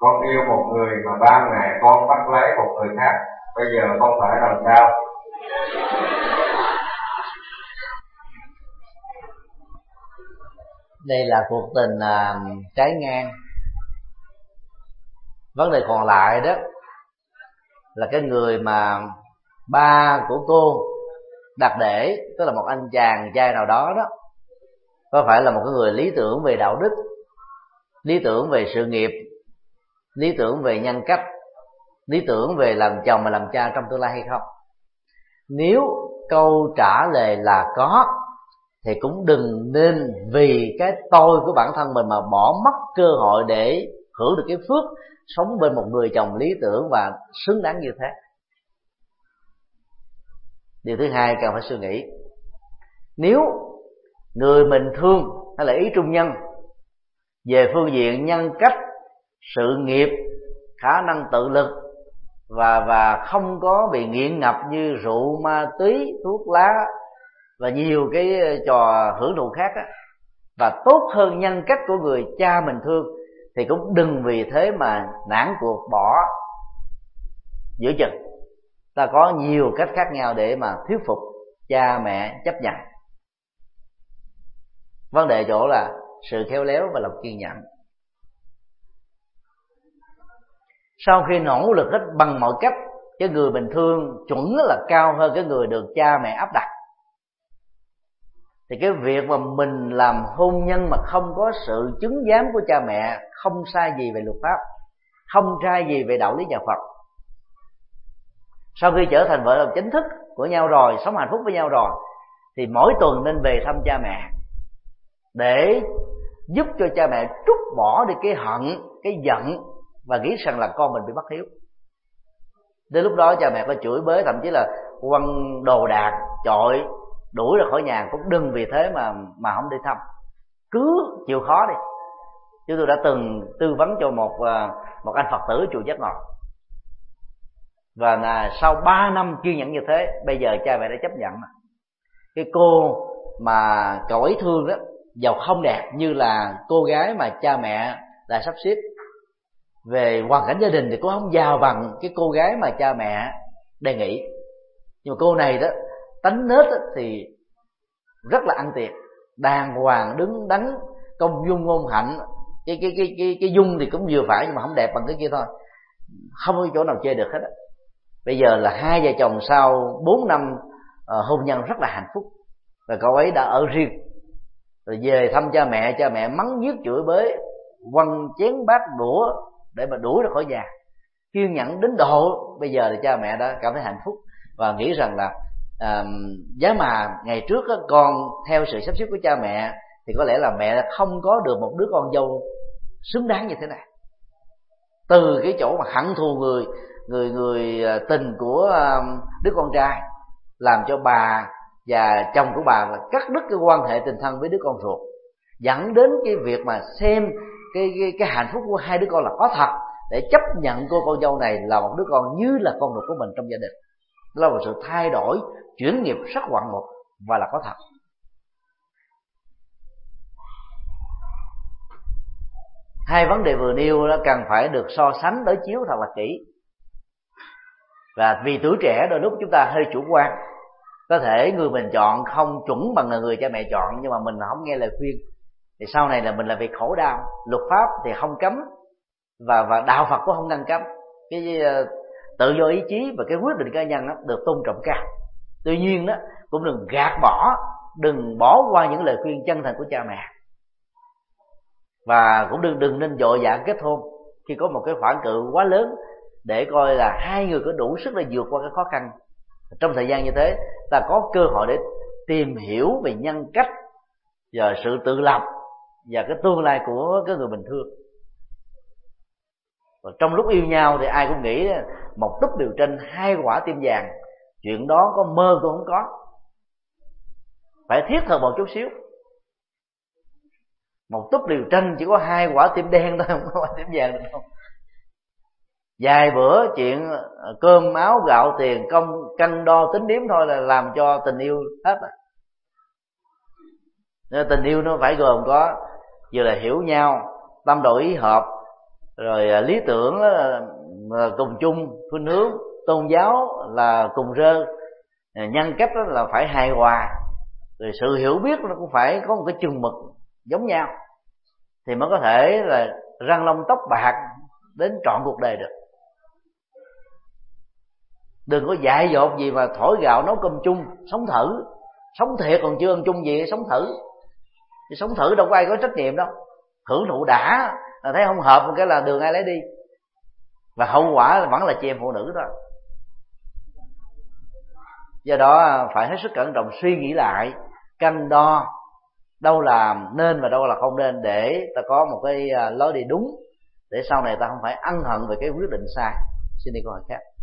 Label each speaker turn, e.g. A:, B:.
A: con yêu một người mà ban ngày con bắt lấy một người khác, bây giờ con phải làm sao?
B: Đây là cuộc tình trái ngang. Vấn đề còn lại đó là cái người mà ba của cô đặt để, tức là một anh chàng trai nào đó đó, có phải là một cái người lý tưởng về đạo đức, lý tưởng về sự nghiệp, lý tưởng về nhân cách, lý tưởng về làm chồng và làm cha trong tương lai hay không? Nếu câu trả lời là có, thì cũng đừng nên vì cái tôi của bản thân mình mà bỏ mất cơ hội để hưởng được cái phước sống bên một người chồng lý tưởng và xứng đáng như thế. Điều thứ hai cần phải suy nghĩ, nếu người mình thương hay là ý trung nhân về phương diện nhân cách, sự nghiệp, khả năng tự lực và không có bị nghiện ngập như rượu, ma túy, thuốc lá và nhiều cái trò hưởng thụ khác á, và tốt hơn nhân cách của người cha mình thương, thì cũng đừng vì thế mà nản cuộc bỏ giữa chừng. Ta có nhiều cách khác nhau để mà thuyết phục cha mẹ chấp nhận. Vấn đề chỗ là sự khéo léo và lòng kiên nhẫn. Sau khi nỗ lực hết bằng mọi cách, cái người bình thường chuẩn là cao hơn cái người được cha mẹ áp đặt, thì cái việc mà mình làm hôn nhân mà không có sự chứng giám của cha mẹ không sai gì về luật pháp, không sai gì về đạo lý nhà Phật. Sau khi trở thành vợ chồng chính thức của nhau rồi, sống hạnh phúc với nhau rồi, thì mỗi tuần nên về thăm cha mẹ để giúp cho cha mẹ trút bỏ đi cái hận, cái giận và nghĩ rằng là con mình bị bất hiếu. Đến lúc đó cha mẹ có chửi bới, thậm chí là quăng đồ đạc, chọi, đuổi ra khỏi nhà, cũng đừng vì thế mà không đi thăm. Cứ chịu khó đi. Chứ tôi đã từng tư vấn cho một anh Phật tử chùa Giác Ngộ, và sau 3 năm kiên nhẫn như thế, bây giờ cha mẹ đã chấp nhận. Cái cô mà cậu ấy thương đó, giàu không đẹp như là cô gái mà cha mẹ đã sắp xếp, về hoàn cảnh gia đình thì cô không giàu bằng cái cô gái mà cha mẹ đề nghị. Nhưng mà cô này đó, tánh nết thì rất là ăn tiền, đàng hoàng, đứng đắn, công dung ngôn hạnh. Cái dung thì cũng vừa phải, nhưng mà không đẹp bằng cái kia thôi, không có chỗ nào chê được hết á. Bây giờ là hai vợ chồng sau 4 năm hôn nhân rất là hạnh phúc, và cậu ấy đã ở riêng. Rồi về thăm cha mẹ mắng nhiếc chửi bới, quăng chén bát đũa để mà đuổi ra khỏi nhà. Kiên nhẫn đến độ bây giờ thì cha mẹ đã cảm thấy hạnh phúc và nghĩ rằng là giá mà ngày trước đó, con theo sự sắp xếp của cha mẹ thì có lẽ là mẹ đã không có được một đứa con dâu xứng đáng như thế này. Từ cái chỗ mà hận thù người tình của đứa con trai, làm cho bà và chồng của bà là cắt đứt cái quan hệ tình thân với đứa con ruột, dẫn đến cái việc mà xem cái hạnh phúc của hai đứa con là có thật, để chấp nhận cô con dâu này là một đứa con như là con ruột của mình trong gia đình. Đó là một sự thay đổi, chuyển nghiệp rất ngoạn mục và là có thật. Hai vấn đề vừa nêu đó cần phải được so sánh đối chiếu thật là kỹ. Và vì tuổi trẻ đôi lúc chúng ta hơi chủ quan, có thể người mình chọn không chuẩn bằng là người cha mẹ chọn, nhưng mà mình không nghe lời khuyên thì sau này là mình là việc khổ đau. Luật pháp thì không cấm và đạo Phật cũng không ngăn cấm. Cái tự do ý chí và cái quyết định cá nhân đó được tôn trọng cao. Tuy nhiên đó cũng đừng gạt bỏ, đừng bỏ qua những lời khuyên chân thành của cha mẹ, và cũng đừng nên vội vã kết hôn khi có một cái khoản cự quá lớn, để coi là hai người có đủ sức để vượt qua cái khó khăn. Trong thời gian như thế, ta có cơ hội để tìm hiểu về nhân cách và sự tự lập và cái tương lai của cái người bình thường. Và trong lúc yêu nhau thì ai cũng nghĩ một túp điều tranh, hai quả tim vàng. Chuyện đó có mơ cũng không có, phải thiết thực một chút xíu. Một túp điều tranh chỉ có hai quả tim đen thôi, không có quả tim vàng được không? Vài bữa chuyện cơm áo gạo tiền công cân đo tính điếm thôi là làm cho tình yêu hết rồi. Nên tình yêu nó phải gồm có vừa là hiểu nhau, tâm đầu ý hợp, rồi lý tưởng là cùng chung khuynh hướng, tôn giáo là cùng rơ, nhân cách là phải hài hòa, rồi sự hiểu biết nó cũng phải có một cái chừng mực giống nhau thì mới có thể là răng long tóc bạc đến trọn cuộc đời được. Đừng có dại dột gì mà thổi gạo nấu cơm chung, sống thử. Sống thiệt còn chưa ăn chung gì, sống thử. Thì sống thử đâu có ai có trách nhiệm đâu. Hưởng thụ đã, là thấy không hợp một cái là đường ai lấy đi. Và hậu quả vẫn là chị em phụ nữ đó. Do đó phải hết sức cẩn trọng suy nghĩ lại, cân đo đâu là nên và đâu là không nên, để ta có một cái lối đi đúng, để sau này ta không phải ân hận về cái quyết định sai. Xin đi câu hỏi khác.